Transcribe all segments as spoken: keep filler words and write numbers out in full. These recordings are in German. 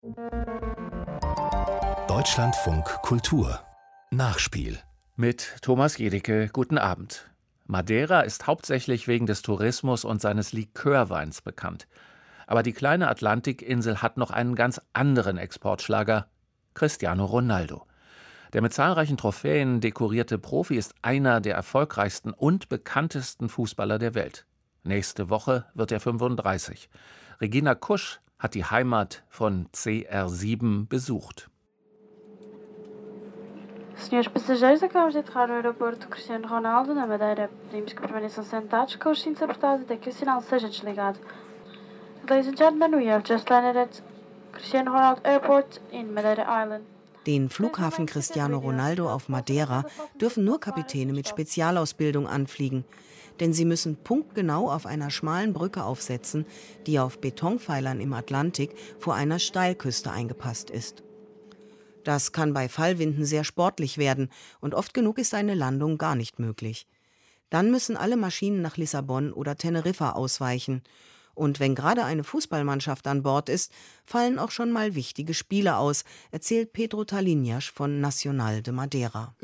Deutschlandfunk Kultur Nachspiel mit Thomas Jedicke. Guten Abend. Madeira ist hauptsächlich wegen des Tourismus und seines Likörweins bekannt. Aber die kleine Atlantikinsel hat noch einen ganz anderen Exportschlager: Cristiano Ronaldo. Der mit zahlreichen Trophäen dekorierte Profi ist einer der erfolgreichsten und bekanntesten Fußballer der Welt. Nächste Woche wird er fünfunddreißig. Regina Kusch hat die Heimat von C R sieben besucht. Senhores passageiros, acabamos de entrar no aeroporto Cristiano Ronaldo, na Madeira. Pedimos que permaneçam sentados com os cintos apertados até que o sinal seja desligado. Ladies and gentlemen, we have just landed at Cristiano Ronaldo Airport in Madeira Island. Den Flughafen Cristiano Ronaldo auf Madeira dürfen nur Kapitäne mit Spezialausbildung anfliegen, denn sie müssen punktgenau auf einer schmalen Brücke aufsetzen, die auf Betonpfeilern im Atlantik vor einer Steilküste eingepasst ist. Das kann bei Fallwinden sehr sportlich werden und oft genug ist eine Landung gar nicht möglich. Dann müssen alle Maschinen nach Lissabon oder Teneriffa ausweichen. Und wenn gerade eine Fußballmannschaft an Bord ist, fallen auch schon mal wichtige Spiele aus, erzählt Pedro Talinhas von Nacional de Madeira.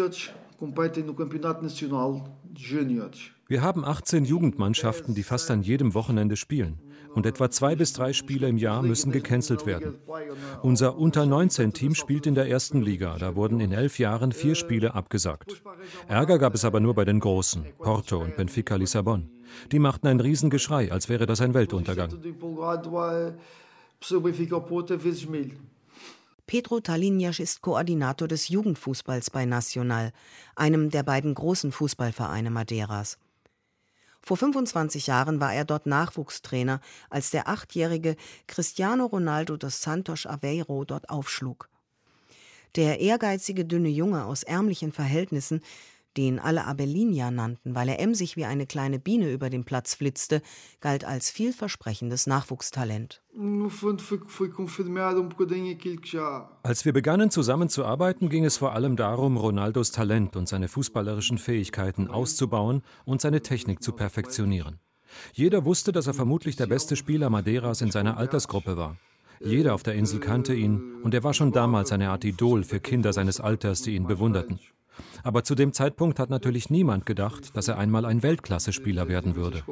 Wir haben achtzehn Jugendmannschaften, die fast an jedem Wochenende spielen. Und etwa zwei bis drei Spiele im Jahr müssen gecancelt werden. Unser Unter neunzehn Team spielt in der ersten Liga. Da wurden in elf Jahren vier Spiele abgesagt. Ärger gab es aber nur bei den Großen, Porto und Benfica Lissabon. Die machten ein Riesengeschrei, als wäre das ein Weltuntergang. Pedro Talinhas ist Koordinator des Jugendfußballs bei Nacional, einem der beiden großen Fußballvereine Madeiras. Vor fünfundzwanzig Jahren war er dort Nachwuchstrainer, als der achtjährige Cristiano Ronaldo dos Santos Aveiro dort aufschlug. Der ehrgeizige dünne Junge aus ärmlichen Verhältnissen, den alle Abelhinha nannten, weil er emsig wie eine kleine Biene über den Platz flitzte, galt als vielversprechendes Nachwuchstalent. Als wir begannen zusammenzuarbeiten, ging es vor allem darum, Ronaldos Talent und seine fußballerischen Fähigkeiten auszubauen und seine Technik zu perfektionieren. Jeder wusste, dass er vermutlich der beste Spieler Madeiras in seiner Altersgruppe war. Jeder auf der Insel kannte ihn und er war schon damals eine Art Idol für Kinder seines Alters, die ihn bewunderten. Aber zu dem Zeitpunkt hat natürlich niemand gedacht, dass er einmal ein Weltklasse-Spieler werden würde.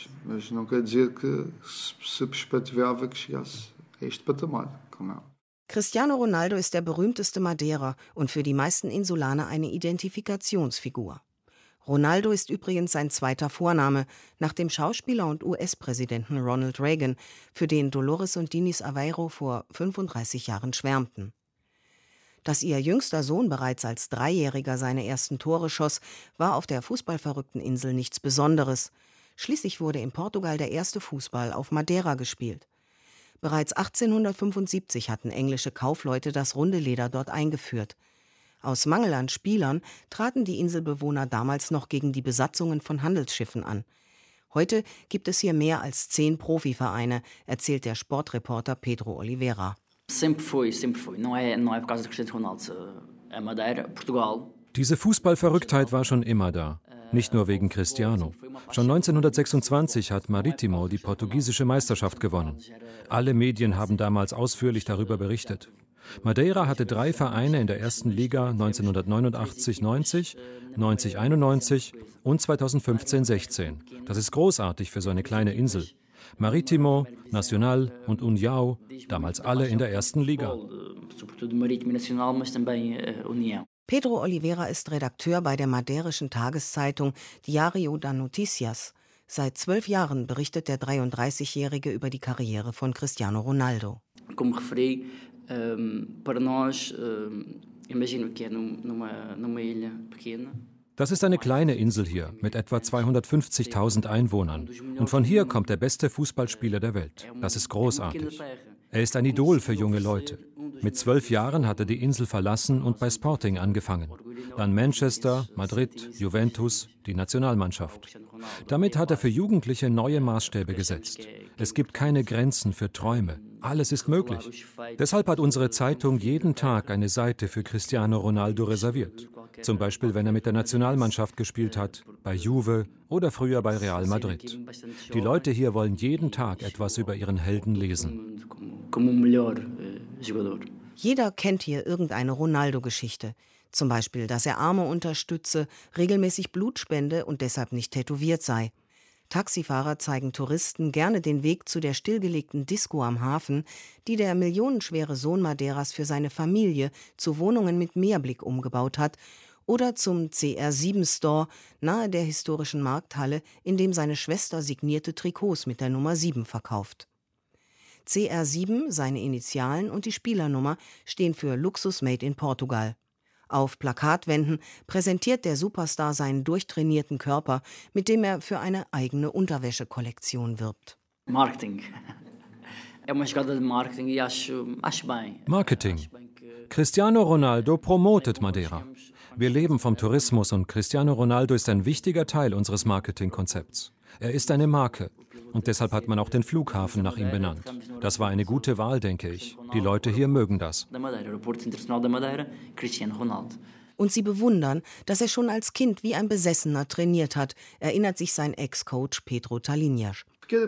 Cristiano Ronaldo ist der berühmteste Madeirer und für die meisten Insulaner eine Identifikationsfigur. Ronaldo ist übrigens sein zweiter Vorname, nach dem Schauspieler und U S-Präsidenten Ronald Reagan, für den Dolores und Diniz Aveiro vor fünfunddreißig Jahren schwärmten. Dass ihr jüngster Sohn bereits als Dreijähriger seine ersten Tore schoss, war auf der fußballverrückten Insel nichts Besonderes. Schließlich wurde in Portugal der erste Fußball auf Madeira gespielt. Bereits achtzehnhundertfünfundsiebzig hatten englische Kaufleute das runde Leder dort eingeführt. Aus Mangel an Spielern traten die Inselbewohner damals noch gegen die Besatzungen von Handelsschiffen an. Heute gibt es hier mehr als zehn Profivereine, erzählt der Sportreporter Pedro Oliveira. Sempre foi, sempre foi. Não é, não é por causa de Cristiano Ronaldo. É Madeira, Portugal. Diese Fußballverrücktheit war schon immer da. Nicht nur wegen Cristiano. Schon neunzehnhundertsechsundzwanzig hat Marítimo die portugiesische Meisterschaft gewonnen. Alle Medien haben damals ausführlich darüber berichtet. Madeira hatte drei Vereine in der ersten Liga neunzehnhundertneunundachtzig neunzig, neunzig einundneunzig und zweitausendfünfzehn sechzehn. Das ist großartig für so eine kleine Insel. Marítimo, Nacional und União, damals alle in der ersten Liga. Pedro Oliveira ist Redakteur bei der madeirischen Tageszeitung Diário das Notícias. Seit zwölf Jahren berichtet der dreiunddreißigjährige über die Karriere von Cristiano Ronaldo. Como referi, para nós, imagino que é numa numa ilha pequena. Das ist eine kleine Insel hier mit etwa zweihundertfünfzigtausend Einwohnern. Und von hier kommt der beste Fußballspieler der Welt. Das ist großartig. Er ist ein Idol für junge Leute. Mit zwölf Jahren hat er die Insel verlassen und bei Sporting angefangen. Dann Manchester, Madrid, Juventus, die Nationalmannschaft. Damit hat er für Jugendliche neue Maßstäbe gesetzt. Es gibt keine Grenzen für Träume. Alles ist möglich. Deshalb hat unsere Zeitung jeden Tag eine Seite für Cristiano Ronaldo reserviert. Zum Beispiel, wenn er mit der Nationalmannschaft gespielt hat, bei Juve oder früher bei Real Madrid. Die Leute hier wollen jeden Tag etwas über ihren Helden lesen. Como o melhor jogador. Jeder kennt hier irgendeine Ronaldo-Geschichte. Zum Beispiel, dass er Arme unterstütze, regelmäßig Blut spende und deshalb nicht tätowiert sei. Taxifahrer zeigen Touristen gerne den Weg zu der stillgelegten Disco am Hafen, die der millionenschwere Sohn Madeiras für seine Familie zu Wohnungen mit Meerblick umgebaut hat, oder zum C R sieben Store nahe der historischen Markthalle, in dem seine Schwester signierte Trikots mit der Nummer sieben verkauft. C R sieben, seine Initialen und die Spielernummer stehen für Luxus Made in Portugal. Auf Plakatwänden präsentiert der Superstar seinen durchtrainierten Körper, mit dem er für eine eigene Unterwäschekollektion wirbt. Marketing. É uma jogada de marketing e acho, acho bem. Marketing. Cristiano Ronaldo promotet Madeira. Wir leben vom Tourismus und Cristiano Ronaldo ist ein wichtiger Teil unseres Marketingkonzepts. Er ist eine Marke und deshalb hat man auch den Flughafen nach ihm benannt. Das war eine gute Wahl, denke ich. Die Leute hier mögen das. Und sie bewundern, dass er schon als Kind wie ein Besessener trainiert hat, erinnert sich sein Ex-Coach Pedro Talinhas.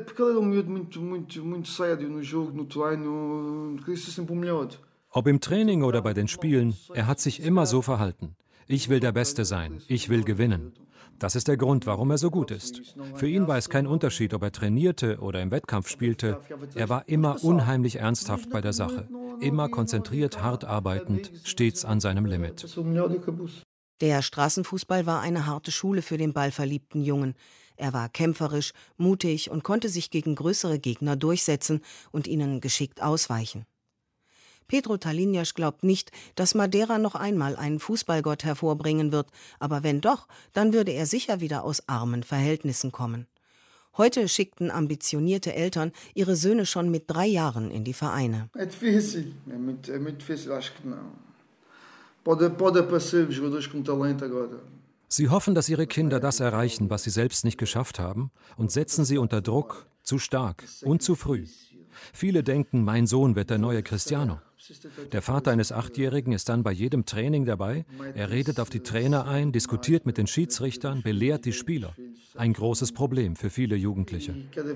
Ob im Training oder bei den Spielen, er hat sich immer so verhalten. Ich will der Beste sein, ich will gewinnen. Das ist der Grund, warum er so gut ist. Für ihn war es kein Unterschied, ob er trainierte oder im Wettkampf spielte. Er war immer unheimlich ernsthaft bei der Sache, immer konzentriert, hart arbeitend, stets an seinem Limit. Der Straßenfußball war eine harte Schule für den ballverliebten Jungen. Er war kämpferisch, mutig und konnte sich gegen größere Gegner durchsetzen und ihnen geschickt ausweichen. Pedro Talinhas glaubt nicht, dass Madeira noch einmal einen Fußballgott hervorbringen wird, aber wenn doch, dann würde er sicher wieder aus armen Verhältnissen kommen. Heute schickten ambitionierte Eltern ihre Söhne schon mit drei Jahren in die Vereine. É difícil, é muito, é muito difícil, acho que não. Pode, pode aparecer jogadores com talento agora. Sie hoffen, dass ihre Kinder das erreichen, was sie selbst nicht geschafft haben, und setzen sie unter Druck, zu stark und zu früh. Viele denken, mein Sohn wird der neue Cristiano. Der Vater eines Achtjährigen ist dann bei jedem Training dabei. Er redet auf die Trainer ein, diskutiert mit den Schiedsrichtern, belehrt die Spieler. Ein großes Problem für viele Jugendliche.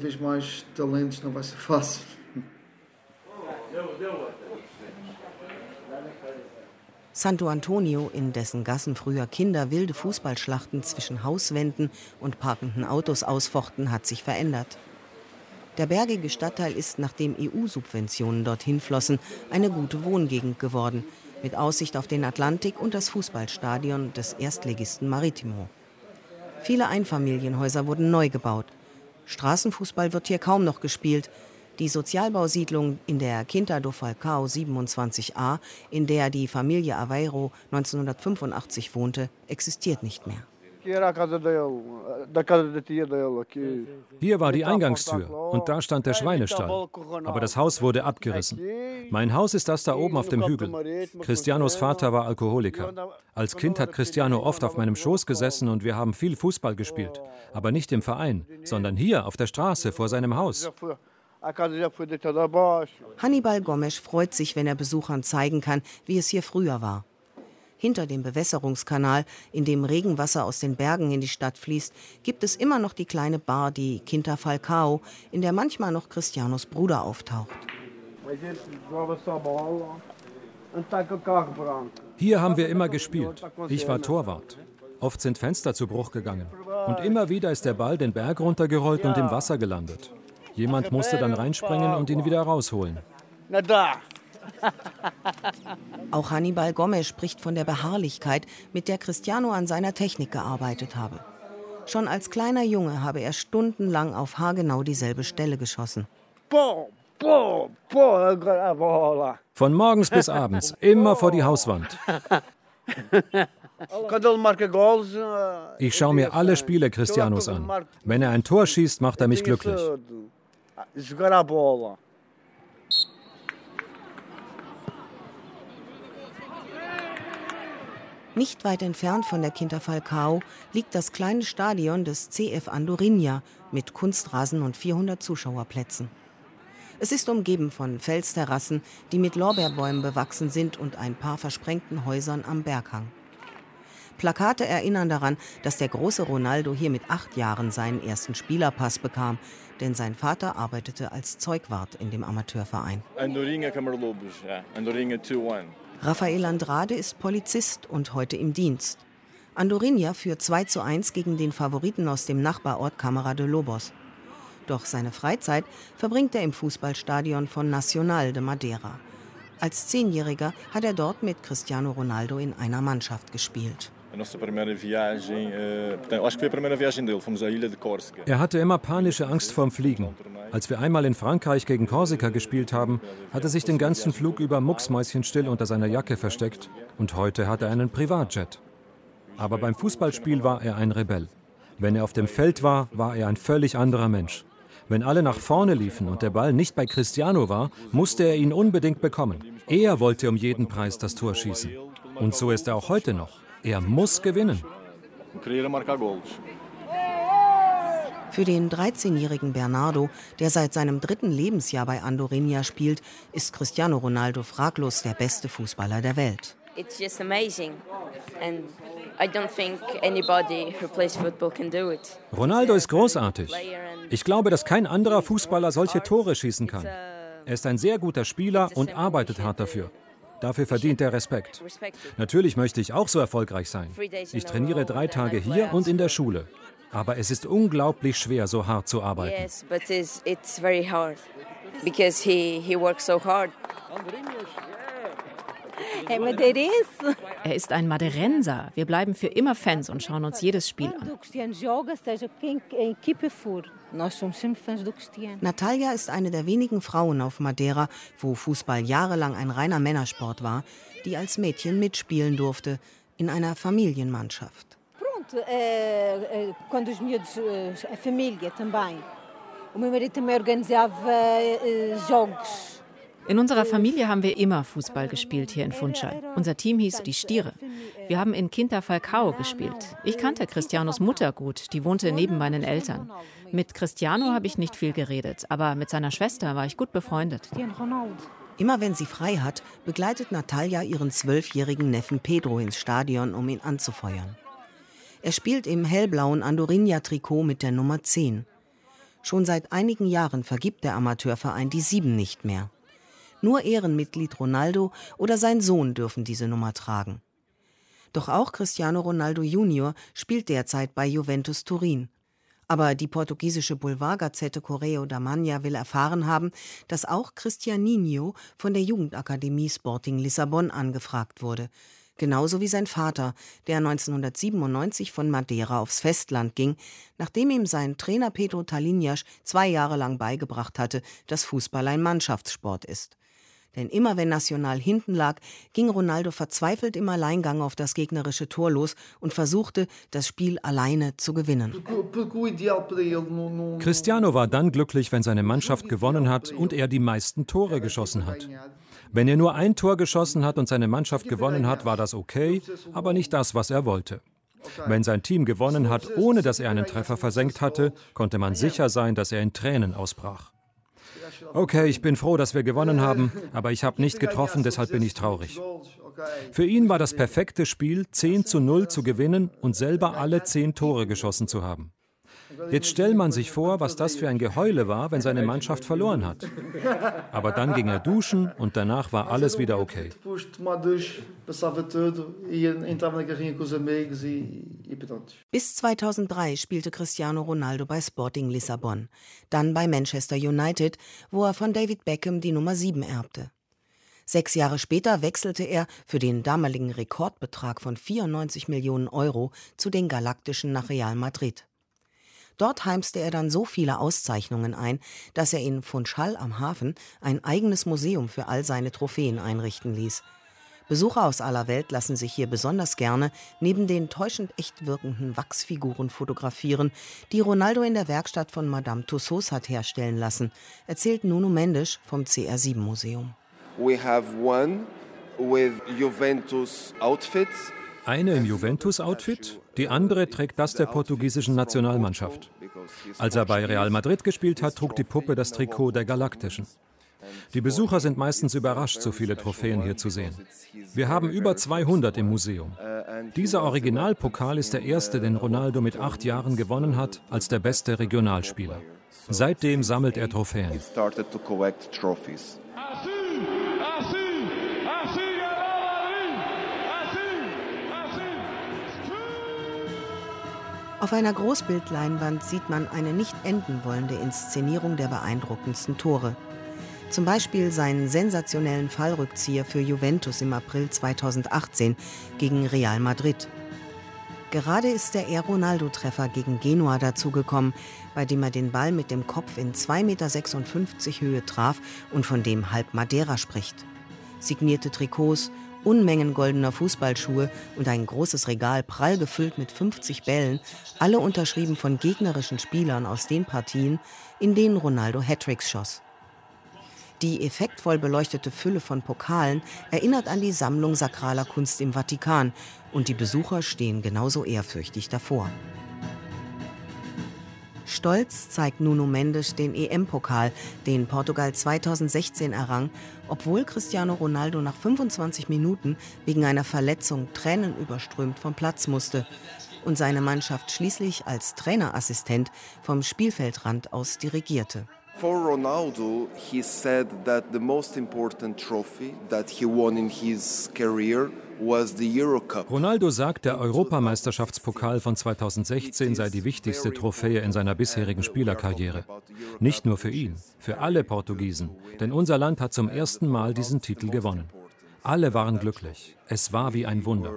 Santo Antonio, in dessen Gassen früher Kinder wilde Fußballschlachten zwischen Hauswänden und parkenden Autos ausfochten, hat sich verändert. Der bergige Stadtteil ist, nachdem E U-Subventionen dorthin flossen, eine gute Wohngegend geworden, mit Aussicht auf den Atlantik und das Fußballstadion des Erstligisten Maritimo. Viele Einfamilienhäuser wurden neu gebaut. Straßenfußball wird hier kaum noch gespielt. Die Sozialbausiedlung in der Quinta do Falcao siebenundzwanzig a, in der die Familie Aveiro neunzehnhundertfünfundachtzig wohnte, existiert nicht mehr. Hier war die Eingangstür und da stand der Schweinestall. Aber das Haus wurde abgerissen. Mein Haus ist das da oben auf dem Hügel. Cristianos Vater war Alkoholiker. Als Kind hat Cristiano oft auf meinem Schoß gesessen und wir haben viel Fußball gespielt. Aber nicht im Verein, sondern hier auf der Straße vor seinem Haus. Hannibal Gomes freut sich, wenn er Besuchern zeigen kann, wie es hier früher war. Hinter dem Bewässerungskanal, in dem Regenwasser aus den Bergen in die Stadt fließt, gibt es immer noch die kleine Bar, die Quinta Falcao, in der manchmal noch Cristianos Bruder auftaucht. Hier haben wir immer gespielt. Ich war Torwart. Oft sind Fenster zu Bruch gegangen. Und immer wieder ist der Ball den Berg runtergerollt und im Wasser gelandet. Jemand musste dann reinspringen und ihn wieder rausholen. Auch Hannibal Gomes spricht von der Beharrlichkeit, mit der Cristiano an seiner Technik gearbeitet habe. Schon als kleiner Junge habe er stundenlang auf haargenau dieselbe Stelle geschossen. Von morgens bis abends, immer vor die Hauswand. Ich schaue mir alle Spiele Cristianos an. Wenn er ein Tor schießt, macht er mich glücklich. Nicht weit entfernt von der Quinta Falcao liegt das kleine Stadion des C F Andorinha mit Kunstrasen und vierhundert Zuschauerplätzen. Es ist umgeben von Felsterrassen, die mit Lorbeerbäumen bewachsen sind und ein paar versprengten Häusern am Berghang. Plakate erinnern daran, dass der große Ronaldo hier mit acht Jahren seinen ersten Spielerpass bekam, denn sein Vater arbeitete als Zeugwart in dem Amateurverein. Andorinha Camarlobos, ja. Andorinha zwei eins. Rafael Andrade ist Polizist und heute im Dienst. Andorinha führt zwei zu eins gegen den Favoriten aus dem Nachbarort Câmara de Lobos. Doch seine Freizeit verbringt er im Fußballstadion von Nacional de Madeira. Als Zehnjähriger hat er dort mit Cristiano Ronaldo in einer Mannschaft gespielt. Er hatte immer panische Angst vorm Fliegen. Als wir einmal in Frankreich gegen Korsika gespielt haben, hat er sich den ganzen Flug über mucksmäuschenstill unter seiner Jacke versteckt. Und heute hat er einen Privatjet. Aber beim Fußballspiel war er ein Rebell. Wenn er auf dem Feld war, war er ein völlig anderer Mensch. Wenn alle nach vorne liefen und der Ball nicht bei Cristiano war, musste er ihn unbedingt bekommen. Er wollte um jeden Preis das Tor schießen. Und so ist er auch heute noch. Er muss gewinnen. Für den dreizehnjährigen Bernardo, der seit seinem dritten Lebensjahr bei Andorinha spielt, ist Cristiano Ronaldo fraglos der beste Fußballer der Welt. It's just amazing. And I don't think anybody who plays football can do it. Ronaldo ist großartig. Ich glaube, dass kein anderer Fußballer solche Tore schießen kann. Er ist ein sehr guter Spieler und arbeitet hart dafür. Dafür verdient er Respekt. Natürlich möchte ich auch so erfolgreich sein. Ich trainiere drei Tage hier und in der Schule. Aber es ist unglaublich schwer, so hart zu arbeiten. Yes, but it's, it's very hard because he he works so hard. Er ist ein Madeirenser. Wir bleiben für immer Fans und schauen uns jedes Spiel an. Natalia ist eine der wenigen Frauen auf Madeira, wo Fußball jahrelang ein reiner Männersport war, die als Mädchen mitspielen durfte, in einer Familienmannschaft. In unserer Familie haben wir immer Fußball gespielt hier in Funchal. Unser Team hieß die Stiere. Wir haben in Quinta Falcao gespielt. Ich kannte Cristianos Mutter gut, die wohnte neben meinen Eltern. Mit Cristiano habe ich nicht viel geredet, aber mit seiner Schwester war ich gut befreundet. Immer wenn sie frei hat, begleitet Natalia ihren zwölfjährigen Neffen Pedro ins Stadion, um ihn anzufeuern. Er spielt im hellblauen Andorinha-Trikot mit der Nummer zehn. Schon seit einigen Jahren vergibt der Amateurverein die sieben nicht mehr. Nur Ehrenmitglied Ronaldo oder sein Sohn dürfen diese Nummer tragen. Doch auch Cristiano Ronaldo Junior spielt derzeit bei Juventus Turin. Aber die portugiesische Boulevardgazette Correio da Manhã will erfahren haben, dass auch Cristianinho von der Jugendakademie Sporting Lissabon angefragt wurde. Genauso wie sein Vater, der neunzehnhundertsiebenundneunzig von Madeira aufs Festland ging, nachdem ihm sein Trainer Pedro Talinhas zwei Jahre lang beigebracht hatte, dass Fußball ein Mannschaftssport ist. Denn immer wenn Nacional hinten lag, ging Ronaldo verzweifelt im Alleingang auf das gegnerische Tor los und versuchte, das Spiel alleine zu gewinnen. Cristiano war dann glücklich, wenn seine Mannschaft gewonnen hat und er die meisten Tore geschossen hat. Wenn er nur ein Tor geschossen hat und seine Mannschaft gewonnen hat, war das okay, aber nicht das, was er wollte. Wenn sein Team gewonnen hat, ohne dass er einen Treffer versenkt hatte, konnte man sicher sein, dass er in Tränen ausbrach. Okay, ich bin froh, dass wir gewonnen haben, aber ich habe nicht getroffen, deshalb bin ich traurig. Für ihn war das perfekte Spiel, zehn zu null zu gewinnen und selber alle zehn Tore geschossen zu haben. Jetzt stellt man sich vor, was das für ein Geheule war, wenn seine Mannschaft verloren hat. Aber dann ging er duschen und danach war alles wieder okay. Bis zweitausenddrei spielte Cristiano Ronaldo bei Sporting Lissabon, dann bei Manchester United, wo er von David Beckham die Nummer sieben erbte. Sechs Jahre später wechselte er für den damaligen Rekordbetrag von vierundneunzig Millionen Euro zu den Galaktischen nach Real Madrid. Dort heimste er dann so viele Auszeichnungen ein, dass er in Funchal am Hafen ein eigenes Museum für all seine Trophäen einrichten ließ. Besucher aus aller Welt lassen sich hier besonders gerne neben den täuschend echt wirkenden Wachsfiguren fotografieren, die Ronaldo in der Werkstatt von Madame Tussauds hat herstellen lassen, erzählt Nuno Mendes vom C R sieben Museum. We have one with Juventus outfits. Eine im Juventus-Outfit, die andere trägt das der portugiesischen Nationalmannschaft. Als er bei Real Madrid gespielt hat, trug die Puppe das Trikot der Galaktischen. Die Besucher sind meistens überrascht, so viele Trophäen hier zu sehen. Wir haben über zweihundert im Museum. Dieser Originalpokal ist der erste, den Ronaldo mit acht Jahren gewonnen hat, als der beste Regionalspieler. Seitdem sammelt er Trophäen. Auf einer Großbildleinwand sieht man eine nicht enden wollende Inszenierung der beeindruckendsten Tore. Zum Beispiel seinen sensationellen Fallrückzieher für Juventus im April zweitausendachtzehn gegen Real Madrid. Gerade ist der Ronaldo-Treffer gegen Genua dazugekommen, bei dem er den Ball mit dem Kopf in zwei Komma sechsundfünfzig Meter Höhe traf und von dem halb Madeira spricht. Signierte Trikots, Unmengen goldener Fußballschuhe und ein großes Regal prall gefüllt mit fünfzig Bällen, alle unterschrieben von gegnerischen Spielern aus den Partien, in denen Ronaldo Hattricks schoss. Die effektvoll beleuchtete Fülle von Pokalen erinnert an die Sammlung sakraler Kunst im Vatikan und die Besucher stehen genauso ehrfürchtig davor. Stolz zeigt Nuno Mendes den E M-Pokal, den Portugal zweitausendsechzehn errang, obwohl Cristiano Ronaldo nach fünfundzwanzig Minuten wegen einer Verletzung tränenüberströmt vom Platz musste und seine Mannschaft schließlich als Trainerassistent vom Spielfeldrand aus dirigierte. For Ronaldo, he said that the most important trophy that he won in his career was the Euro Cup. Ronaldo sagt, der Europameisterschaftspokal von zweitausendsechzehn sei die wichtigste Trophäe in seiner bisherigen Spielerkarriere. Nicht nur für ihn, für alle Portugiesen, denn unser Land hat zum ersten Mal diesen Titel gewonnen. Alle waren glücklich. Es war wie ein Wunder.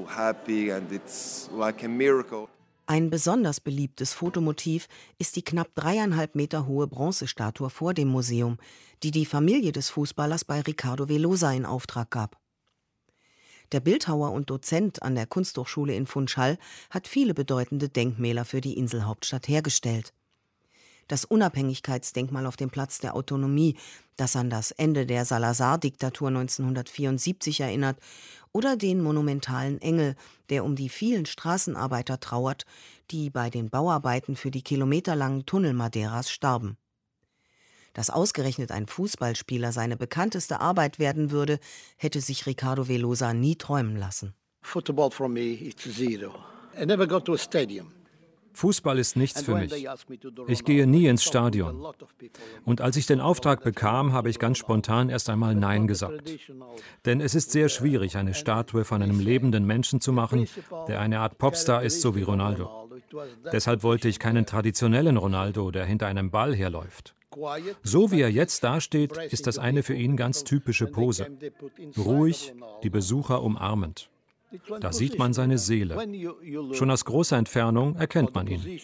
Ein besonders beliebtes Fotomotiv ist die knapp dreieinhalb Meter hohe Bronzestatue vor dem Museum, die die Familie des Fußballers bei Ricardo Velosa in Auftrag gab. Der Bildhauer und Dozent an der Kunsthochschule in Funchal hat viele bedeutende Denkmäler für die Inselhauptstadt hergestellt. Das Unabhängigkeitsdenkmal auf dem Platz der Autonomie, das an das Ende der Salazar-Diktatur neunzehnhundertvierundsiebzig erinnert, oder den monumentalen Engel, der um die vielen Straßenarbeiter trauert, die bei den Bauarbeiten für die kilometerlangen Tunnel Madeiras starben. Dass ausgerechnet ein Fußballspieler seine bekannteste Arbeit werden würde, hätte sich Ricardo Velosa nie träumen lassen. Football for me is zero. I never go to a stadium. Fußball ist nichts für mich. Ich gehe nie ins Stadion. Und als ich den Auftrag bekam, habe ich ganz spontan erst einmal Nein gesagt. Denn es ist sehr schwierig, eine Statue von einem lebenden Menschen zu machen, der eine Art Popstar ist, so wie Ronaldo. Deshalb wollte ich keinen traditionellen Ronaldo, der hinter einem Ball herläuft. So wie er jetzt dasteht, ist das eine für ihn ganz typische Pose. Ruhig, die Besucher umarmend. Da sieht man seine Seele. Schon aus großer Entfernung erkennt man ihn.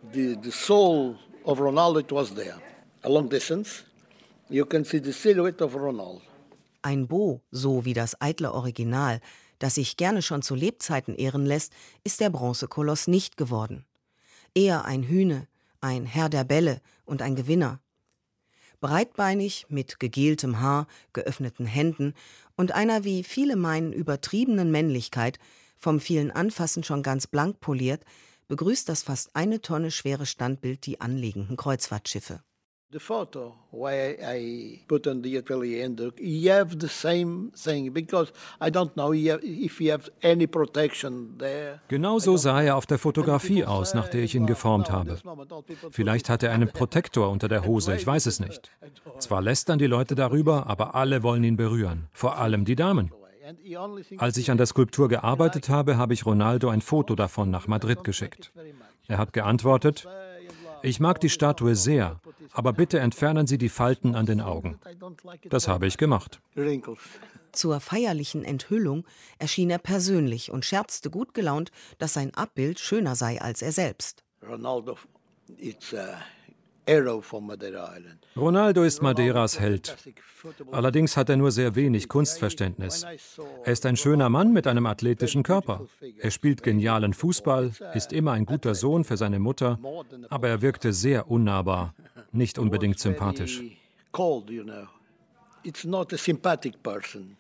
Ein Bo, so wie das eitle Original, das sich gerne schon zu Lebzeiten ehren lässt, ist der Bronzekoloss nicht geworden. Eher ein Hüne, ein Herr der Bälle und ein Gewinner. Breitbeinig, mit gegeltem Haar, geöffneten Händen und einer, wie viele meinen, übertriebenen Männlichkeit, vom vielen Anfassen schon ganz blank poliert, begrüßt das fast eine Tonne schwere Standbild die anliegenden Kreuzfahrtschiffe. The photo why I put on the atelier and you have the same thing because I don't know if you have any protection there. Genau so sah er auf der Fotografie aus, nach der ich ihn geformt habe. Vielleicht hat er einen Protektor unter der Hose, ich weiß es nicht. Zwar lästern die Leute darüber, aber alle wollen ihn berühren, vor allem die Damen. Als ich an der Skulptur gearbeitet habe, habe ich Ronaldo ein Foto davon nach Madrid geschickt. Er hat geantwortet: Ich mag die Statue sehr, aber bitte entfernen Sie die Falten an den Augen. Das habe ich gemacht. Zur feierlichen Enthüllung erschien er persönlich und scherzte gut gelaunt, dass sein Abbild schöner sei als er selbst. Ronaldo, it's a hero for Madeira Island. Ronaldo ist Madeiras Held. Allerdings hat er nur sehr wenig Kunstverständnis. Er ist ein schöner Mann mit einem athletischen Körper. Er spielt genialen Fußball, ist immer ein guter Sohn für seine Mutter, aber er wirkte sehr unnahbar, nicht unbedingt sympathisch.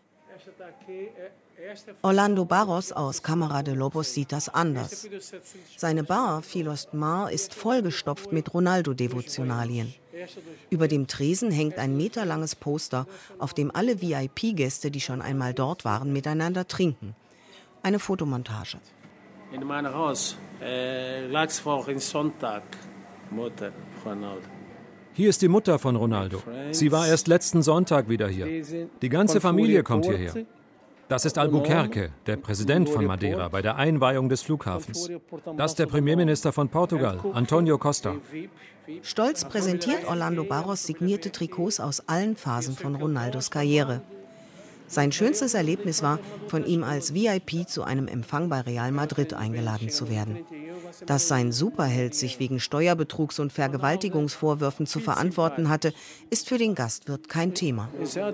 Orlando Barros aus Câmara de Lobos sieht das anders. Seine Bar, Filos Mar, ist vollgestopft mit Ronaldo-Devotionalien. Über dem Tresen hängt ein meterlanges Poster, auf dem alle V I P-Gäste, die schon einmal dort waren, miteinander trinken. Eine Fotomontage. In meinem Haus äh, lag es vorigen Sonntag, Mutter Ronaldo. Hier ist die Mutter von Ronaldo. Sie war erst letzten Sonntag wieder hier. Die ganze Familie kommt hierher. Das ist Albuquerque, der Präsident von Madeira, bei der Einweihung des Flughafens. Das ist der Premierminister von Portugal, Antonio Costa. Stolz präsentiert Orlando Barros signierte Trikots aus allen Phasen von Ronaldos Karriere. Sein schönstes Erlebnis war, von ihm als V I P zu einem Empfang bei Real Madrid eingeladen zu werden. Dass sein Superheld sich wegen Steuerbetrugs- und Vergewaltigungsvorwürfen zu verantworten hatte, ist für den Gastwirt kein Thema.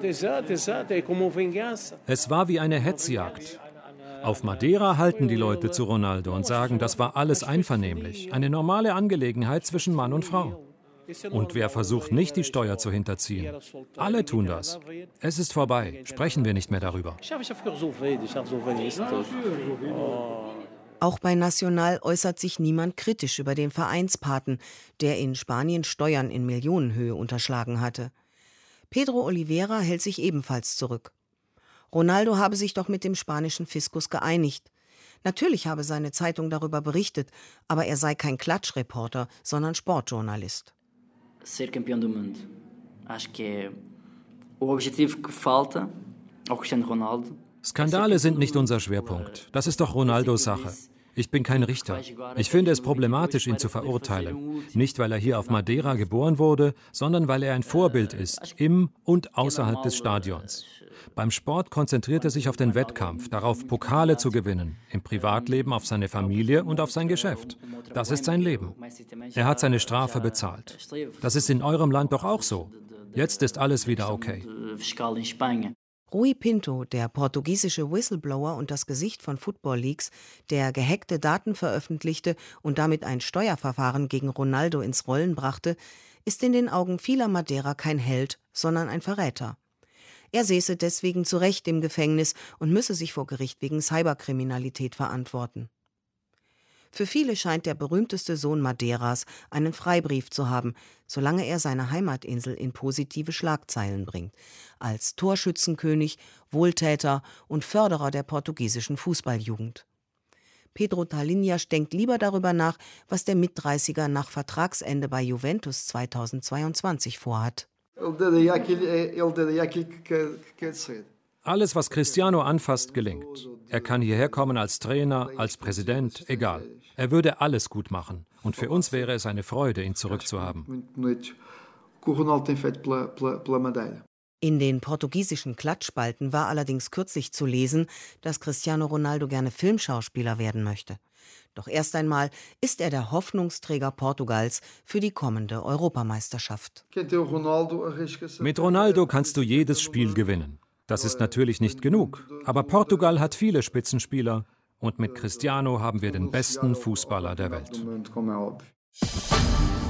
Es war wie eine Hetzjagd. Auf Madeira halten die Leute zu Ronaldo und sagen, das war alles einvernehmlich, eine normale Angelegenheit zwischen Mann und Frau. Und wer versucht nicht, die Steuer zu hinterziehen? Alle tun das. Es ist vorbei. Sprechen wir nicht mehr darüber. Auch bei Nacional äußert sich niemand kritisch über den Vereinspaten, der in Spanien Steuern in Millionenhöhe unterschlagen hatte. Pedro Oliveira hält sich ebenfalls zurück. Ronaldo habe sich doch mit dem spanischen Fiskus geeinigt. Natürlich habe seine Zeitung darüber berichtet, aber er sei kein Klatschreporter, sondern Sportjournalist. Ser campeão do mundo. Acho que é o objetivo que falta ao Cristiano Ronaldo. Skandale sind nicht unser Schwerpunkt. Das ist doch Ronaldos Sache. Ich bin kein Richter. Ich finde es problematisch, ihn zu verurteilen. Nicht, weil er hier auf Madeira geboren wurde, sondern weil er ein Vorbild ist, im und außerhalb des Stadions. Beim Sport konzentriert er sich auf den Wettkampf, darauf, Pokale zu gewinnen, im Privatleben auf seine Familie und auf sein Geschäft. Das ist sein Leben. Er hat seine Strafe bezahlt. Das ist in eurem Land doch auch so. Jetzt ist alles wieder okay. Rui Pinto, der portugiesische Whistleblower und das Gesicht von Football Leaks, der gehackte Daten veröffentlichte und damit ein Steuerverfahren gegen Ronaldo ins Rollen brachte, ist in den Augen vieler Madeira kein Held, sondern ein Verräter. Er säße deswegen zu Recht im Gefängnis und müsse sich vor Gericht wegen Cyberkriminalität verantworten. Für viele scheint der berühmteste Sohn Madeiras einen Freibrief zu haben, solange er seine Heimatinsel in positive Schlagzeilen bringt, als Torschützenkönig, Wohltäter und Förderer der portugiesischen Fußballjugend. Pedro Talinhas denkt lieber darüber nach, was der Mitdreißiger nach Vertragsende bei Juventus zweitausendzweiundzwanzig vorhat. Alles, was Cristiano anfasst, gelingt. Er kann hierher kommen als Trainer, als Präsident, egal. Er würde alles gut machen. Und für uns wäre es eine Freude, ihn zurückzuhaben. In den portugiesischen Klatschspalten war allerdings kürzlich zu lesen, dass Cristiano Ronaldo gerne Filmschauspieler werden möchte. Doch erst einmal ist er der Hoffnungsträger Portugals für die kommende Europameisterschaft. Mit Ronaldo kannst du jedes Spiel gewinnen. Das ist natürlich nicht genug, aber Portugal hat viele Spitzenspieler und mit Cristiano haben wir den besten Fußballer der Welt.